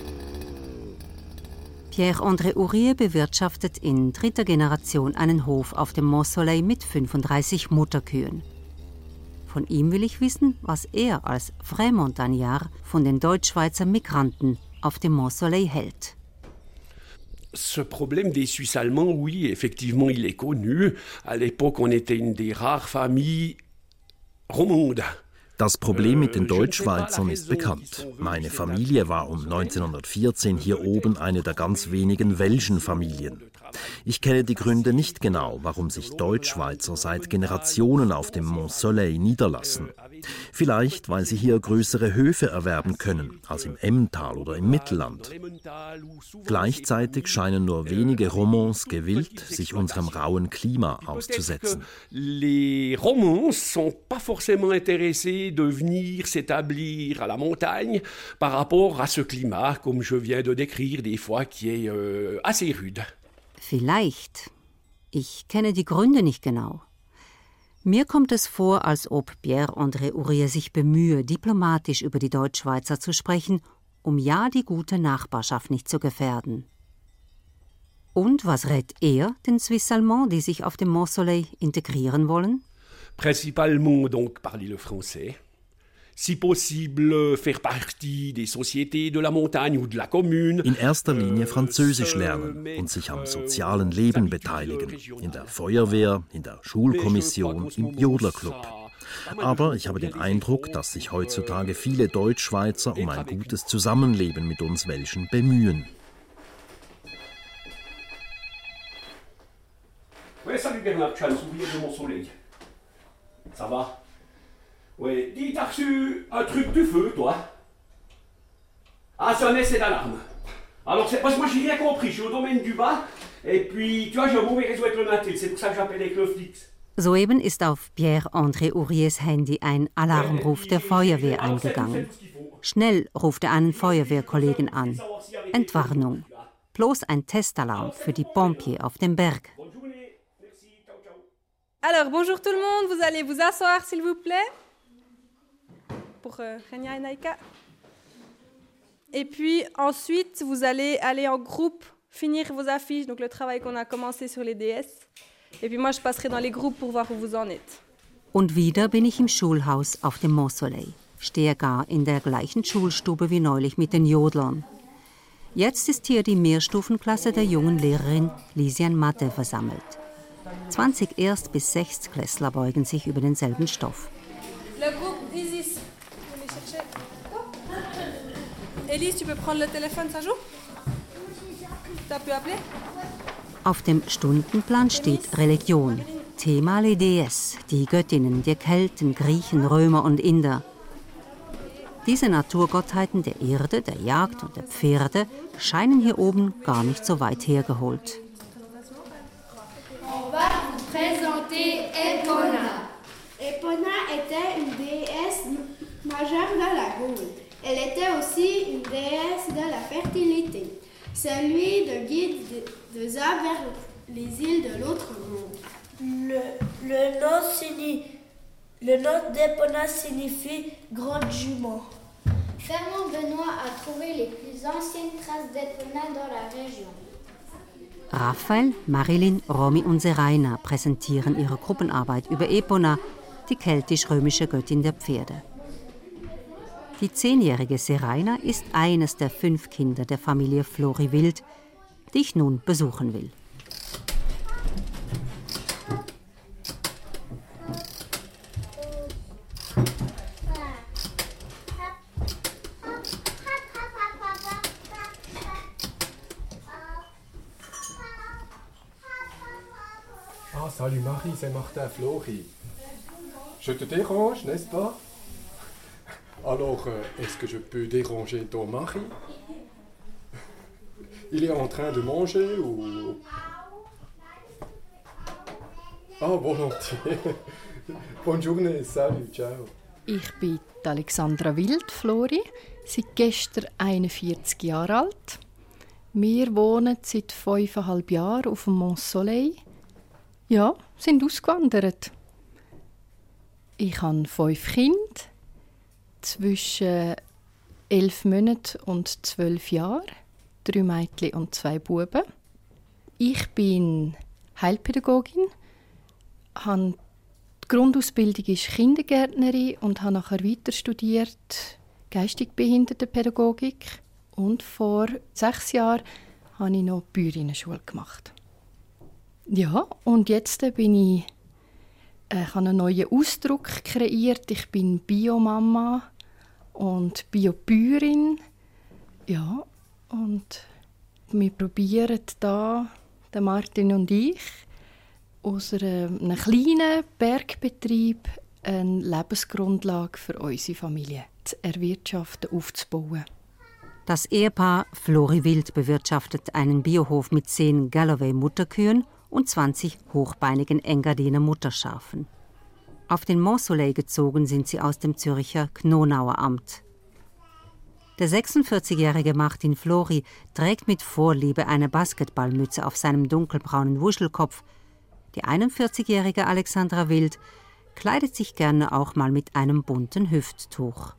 Pierre-André Ourier bewirtschaftet in dritter Generation einen Hof auf dem Mont Soleil mit fünfunddreißig Mutterkühen. Von ihm will ich wissen, was er als Vrai Montagnard von den Deutschschweizer Migranten auf dem Mont Soleil hält. Ce problème des Suisses allemands, oui, effectivement, il est connu. À l'époque, on était une des rares familles romandes. Das Problem mit den Deutschschweizern ist bekannt. Meine Familie war um neunzehnhundertvierzehn hier oben eine der ganz wenigen welschen Familien. Ich kenne die Gründe nicht genau, warum sich Deutschschweizer seit Generationen auf dem Mont Soleil niederlassen. Vielleicht, weil sie hier größere Höfe erwerben können als im Emmental oder im Mittelland. Gleichzeitig scheinen nur wenige Romans gewillt, sich unserem rauen Klima auszusetzen. Les Romans sont pas forcément intéressés de venir s'établir à la montagne par rapport à ce climat, comme je viens de décrire, des fois qui est euh, assez rude. Vielleicht. Ich kenne die Gründe nicht genau. Mir kommt es vor, als ob Pierre-André Ourier sich bemühe, diplomatisch über die Deutschschweizer zu sprechen, um ja die gute Nachbarschaft nicht zu gefährden. Und was rät er den Suisse-Allemands, die sich auf dem Mont Soleil integrieren wollen? Principalement donc parler le français. Si possible, faire partie des sociétés de la montagne ou de la commune. In erster Linie Französisch lernen und sich am sozialen Leben beteiligen. In der Feuerwehr, in der Schulkommission, im Jodlerclub. Aber ich habe den Eindruck, dass sich heutzutage viele Deutschschweizer um ein gutes Zusammenleben mit uns Welschen bemühen. Oui, salut Bernard, tu as le souvenir de Mont Soleil. Ça va? Oui, dis, t'as reçu un truc du feu, toi? Ah, c'est un essai d'alarme. Alors, c'est parce que moi, j'ai rien compris. Je suis au domaine du bas. Et puis, tu vois, j'ai un mauvais réseau avec le Natil. C'est pour ça que j'appelle avec le Flix. Soeben ist auf Pierre-André Ouriers Handy ein Alarmruf der Feuerwehr eingegangen. Schnell ruft er einen Feuerwehrkollegen an. Entwarnung. Bloß ein Testalarm für die Pompiers auf dem Berg. Alors, bonjour tout le monde. Vous allez vous asseoir, s'il vous plaît. Pour euh, Renia et Naika. Et puis ensuite, vous allez aller en groupe finir vos affiches, donc le travail qu'on a commencé sur les D S. Et puis moi, je passerai dans les groupes pour voir où vous en êtes. Und wieder bin ich im Schulhaus auf dem Mont Soleil. Stehe gar in der gleichen Schulstube wie neulich mit den Jodlern. Jetzt ist hier die Mehrstufenklasse der jungen Lehrerin Lisian Matte versammelt. zwanzig Erst- bis Sechstklässler beugen sich über denselben Stoff. Le groupe Isis. Elise, tu peux prendre le téléphone, ça joue? T'as pu appeler? Auf dem Stundenplan steht Religion. Thema les déesses, die Göttinnen der Kelten, Griechen, Römer und Inder. Diese Naturgottheiten der Erde, der Jagd und der Pferde scheinen hier oben gar nicht so weit hergeholt. On va vous présenter Epona. Epona était une déesse majeure de la Gaule. Elle était aussi une déesse de la fertilité, celui de guide de Za vers les îles de l'autre monde. Le, le nom, signi, le nom d'Epona signifie grande jument. Fernand Benoit a trouvé les plus anciennes traces d'Epona dans la région. Raphael, Marilyn, Romy und Seraina präsentieren ihre Gruppenarbeit über Epona, die keltisch-römische Göttin der Pferde. Die zehnjährige Seraina ist eines der fünf Kinder der Familie Flori-Wild, die ich nun besuchen will. Ah, salut Marie, c'est Martin Flori. Je te dérange, n'est-ce pas? Alors, euh, est-ce que je peux déranger ton mari? Il est en train de manger ou... Ah, volontiers. Bonne journée, salut, ciao. Ich bin Alexandra Wild, Flori, seit gestern einundvierzig Jahre alt. Wir wohnen seit fünfeinhalb Jahren auf dem Mont Soleil. Ja, sind ausgewandert. Ich habe fünf Kinder, zwischen elf Monaten und zwölf Jahren, drei Mädchen und zwei Buben. Ich bin Heilpädagogin, habe die Grundausbildung ist Kindergärtnerin und habe nachher weiter studiert geistig Behindertenpädagogik und vor sechs Jahren habe ich noch Bäuerinnenschule gemacht. Ja, und jetzt bin ich, äh, ich habe einen neuen Ausdruck kreiert. Ich bin Biomama und Biobäuerin. Ja, und wir probieren da, der Martin und ich, aus einem kleinen Bergbetrieb eine Lebensgrundlage für unsere Familie zu erwirtschaften, aufzubauen. Das Ehepaar Flori-Wild bewirtschaftet einen Biohof mit zehn Galloway-Mutterkühen und zwanzig hochbeinigen Engadiner Mutterschafen. Auf den Mont Soleil gezogen sind sie aus dem Zürcher Knonauer Amt. Der sechsundvierzigjährige Martin Flori trägt mit Vorliebe eine Basketballmütze auf seinem dunkelbraunen Wuschelkopf. Die einundvierzigjährige Alexandra Wild kleidet sich gerne auch mal mit einem bunten Hüfttuch.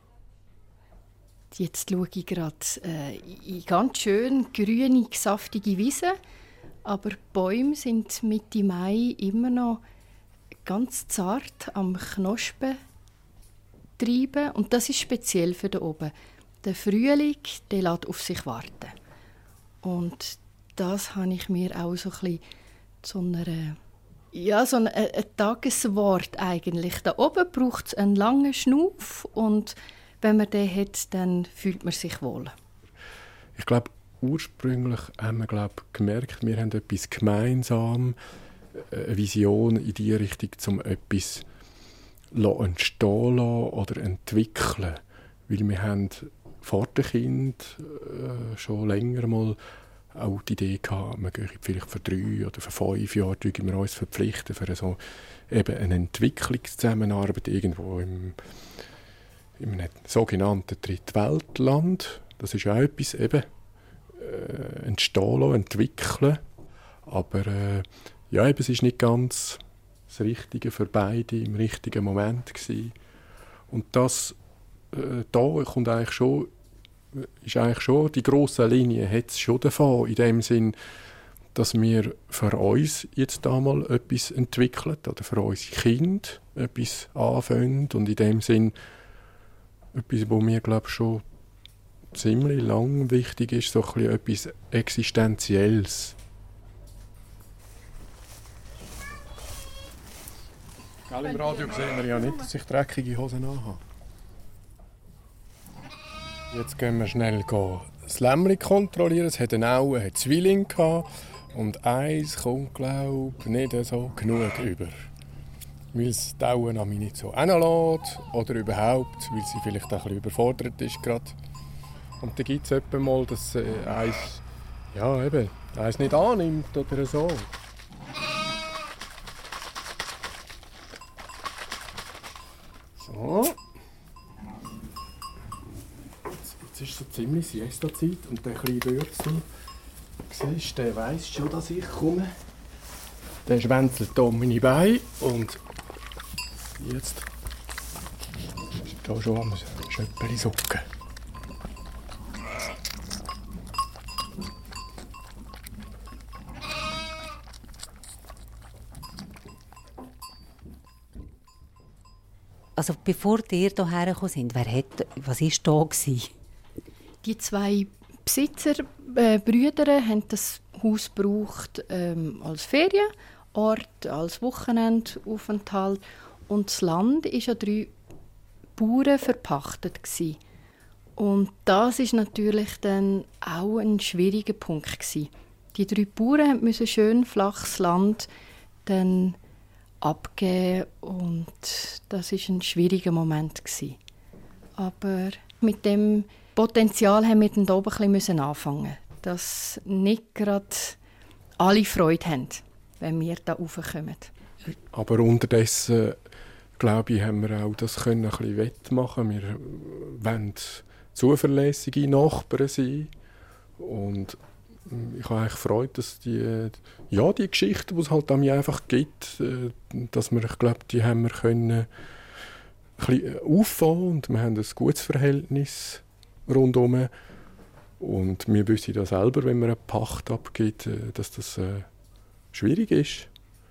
Jetzt schaue ich gerade äh, in ganz schön grüne, saftige Wiesen. Aber die Bäume sind Mitte Mai immer noch ganz zart am Knospen treiben. Und das ist speziell für da oben. Der Frühling, der lässt auf sich warten. Und das habe ich mir auch so ein bisschen zu einer, ja, so ein, ein Tageswort eigentlich. Da oben braucht es einen langen Schnuff und wenn man den hat, dann fühlt man sich wohl. Ich glaube, ursprünglich haben wir glaub, gemerkt, wir haben etwas gemeinsam, eine Vision in die Richtung, um etwas entstehen lassen oder entwickeln. Weil wir haben vor dem Kind äh, schon länger mal auch die Idee gehabt, wir gehen vielleicht für drei oder für fünf Jahre wir uns verpflichten für so eben eine Entwicklungszusammenarbeit irgendwo im, im sogenannten Drittweltland. Das ist auch etwas eben äh, entstehen lassen, entwickeln. Aber äh, ja, eben, es ist nicht ganz das Richtige für beide im richtigen Moment gewesen. Und das äh, da kommt eigentlich schon, ist eigentlich schon die grosse Linie hat es schon davon, in dem Sinn, dass wir für uns jetzt da mal etwas entwickeln oder für unsere Kinder etwas anfangen und in dem Sinn etwas, wo mir glaube schon ziemlich lang wichtig ist, so ein bisschen etwas Existenzielles. Gell, im Radio sehen wir ja nicht, dass ich dreckige Hosen anhabe. Jetzt gehen wir schnell das Lämmli kontrollieren. Es hat eine Aue, hat Zwilling gehabt. Und eins kommt, glaube ich, nicht so genug über. Weil es die Aue an mich nicht so hinlässt. Oder überhaupt, weil sie vielleicht ein bisschen überfordert ist gerade. Und dann gibt es etwa mal, dass äh, eins, ja, eben, eins nicht annimmt oder so. So. Jetzt ist so ziemlich Siesta-Zeit und der kleine Bürzel, siehst, der weiss schon, dass ich komme. Der schwänzelt hier um meine Beine und jetzt ist hier schon am Schöppeli Socken. Also bevor ihr hierher gekommen sind, wer hat, was war da gewesen? Die zwei Besitzer, äh, Brüder, haben das Haus gebraucht ähm, als Ferienort, als Wochenendaufenthalt. Und das Land war an drei Bauern verpachtet gewesen. Und das ist natürlich dann auch ein schwieriger Punkt gewesen. Die drei Bauern mussten schön flaches Land dann abgeben und das ist ein schwieriger Moment gewesen. Aber mit dem Potenzial haben wir dann da oben ein bisschen anfangen, dass nicht gerade alle Freude haben, wenn wir da raufkommen. Aber unterdessen, glaube ich, haben wir auch das können ein bisschen wettmachen. Wir wollen zuverlässige Nachbarn sein. Und ich habe eigentlich Freude, dass die, ja, die Geschichten, die es halt an mir einfach gibt, dass wir, ich glaube, die haben wir können ein bisschen auffangen und wir haben ein gutes Verhältnis rundherum. Und wir wissen ja selber, wenn man eine Pacht abgibt, dass das äh, schwierig ist.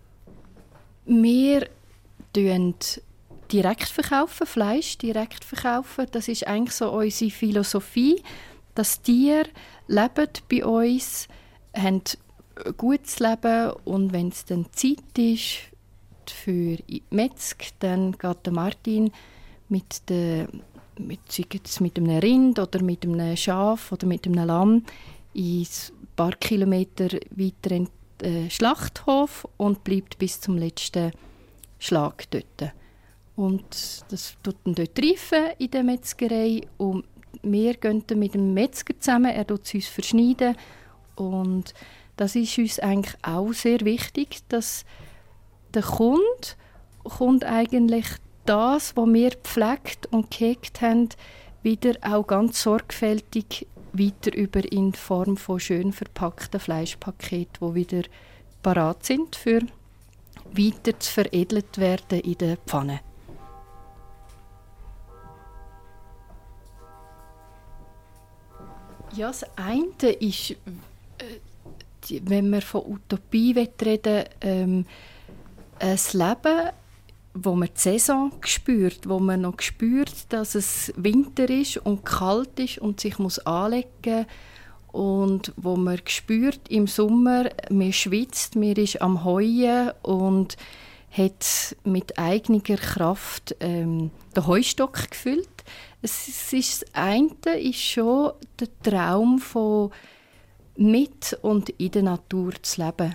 Wir verkaufen direkt verkaufen, Fleisch direkt verkaufen. Das ist eigentlich so unsere Philosophie. Das Tier lebt bei uns, haben ein gutes Leben und wenn es dann Zeit ist für die Metzg, dann geht der Martin mit, der, mit, mit einem Rind oder mit einem Schaf oder mit einem Lamm ein paar Kilometer weiter in den Schlachthof und bleibt bis zum letzten Schlag dort. Und das tut dann dort reifen in der Metzgerei und wir gehen dann mit dem Metzger zusammen, er tut es uns verschneiden und das ist uns eigentlich auch sehr wichtig, dass der Kunde, Kunde eigentlich das, was wir gepflegt und gehegt haben, wieder auch ganz sorgfältig weiter über in Form von schön verpackten Fleischpaketen, die wieder parat sind, für weiter zu veredelt werden in der Pfanne. Ja, das eine ist, äh, wenn wir von Utopie reden, ähm, ein Leben, wo man die Saison spürt, wo man noch spürt, dass es Winter ist und kalt ist und sich muss anlegen und wo man spürt im Sommer, man schwitzt, man ist am Heuen und hat mit eigener Kraft ähm, den Heustock gefüllt. Es ist, das eine ist schon der Traum von mit und in der Natur zu leben.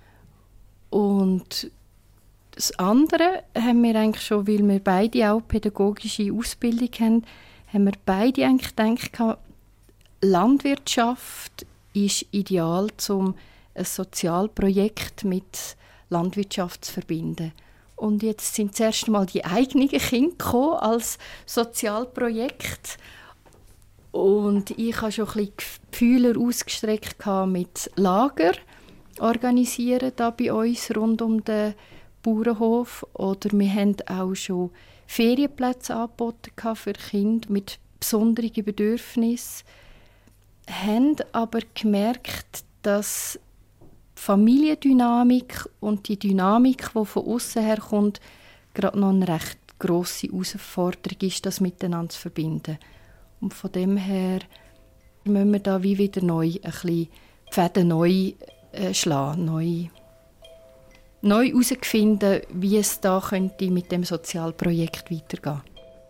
Und das andere haben wir eigentlich schon, weil wir beide auch pädagogische Ausbildung haben, haben wir beide eigentlich gedacht, Landwirtschaft ist ideal, um ein Sozialprojekt mit Landwirtschaft zu verbinden. Und jetzt sind zuerst einmal die eigenen Kinder gekommen als Sozialprojekt. Und ich habe schon ein bisschen Gefühle ausgestreckt mit Lager organisieren da bei uns rund um den Bauernhof. Oder wir haben auch schon Ferienplätze angeboten für Kinder mit besonderen Bedürfnissen. Wir haben aber gemerkt, dass die Familiendynamik und die Dynamik, die von außen herkommt, gerade noch eine recht grosse Herausforderung ist, das miteinander zu verbinden. Und von dem her müssen wir da wie wieder neu ein bisschen die Fäden neu äh, schlagen, neu, neu herausfinden, wie es da könnte mit dem Sozialprojekt weitergehen.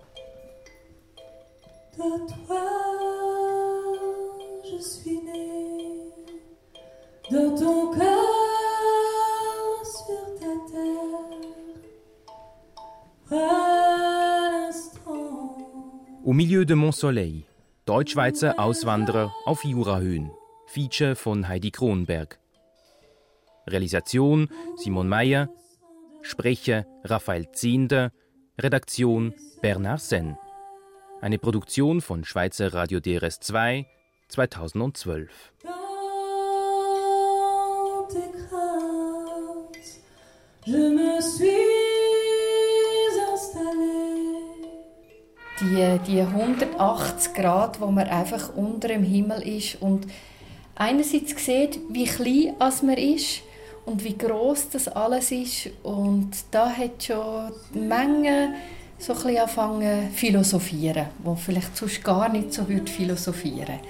De toi, je suis née, de ton corps sur ta terre, à l'instant. Au milieu de mon soleil. Deutschschweizer Auswanderer auf Jurahöhen. Feature von Heidi Kronberg. Realisation Simon Meyer. Sprecher Raphael Zehnder. Redaktion Bernard Senn. Eine Produktion von Schweizer Radio D R S zwei zweitausendzwölf. Dans tes craintes, je me suis installée. Die, die hundertachtzig Grad, wo man einfach unter dem Himmel ist und einerseits sieht, wie klein als man ist und wie gross das alles ist. Und da hat schon die Menge so ein bisschen anfangen philosophieren, wo vielleicht sonst gar nicht so würde philosophieren.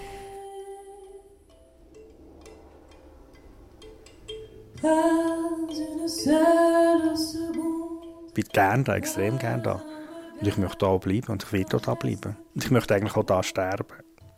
Ich bin gerne da, extrem gerne da. Und ich möchte da bleiben und ich will da bleiben. Und ich möchte eigentlich auch da sterben.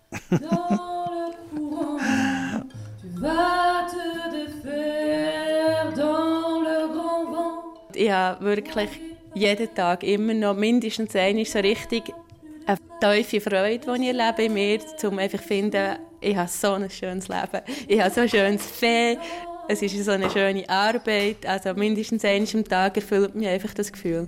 Ich habe wirklich jeden Tag immer noch mindestens einmal so richtig eine tiefe Freude, die ich erlebe in mir, um einfach zu finden, ich habe so ein schönes Leben. Ich habe so ein schönes Fee. Es ist so eine schöne Arbeit. Also mindestens einmal am Tag erfüllt mich einfach das Gefühl.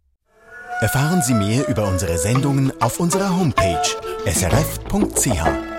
Erfahren Sie mehr über unsere Sendungen auf unserer Homepage s r f punkt c h.